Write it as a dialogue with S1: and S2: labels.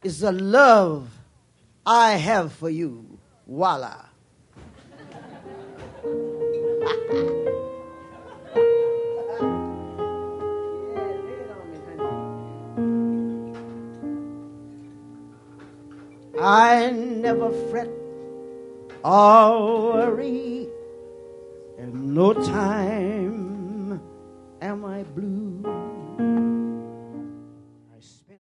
S1: is the love I have for you. Voila. I never fret or worry, and no time am I blue.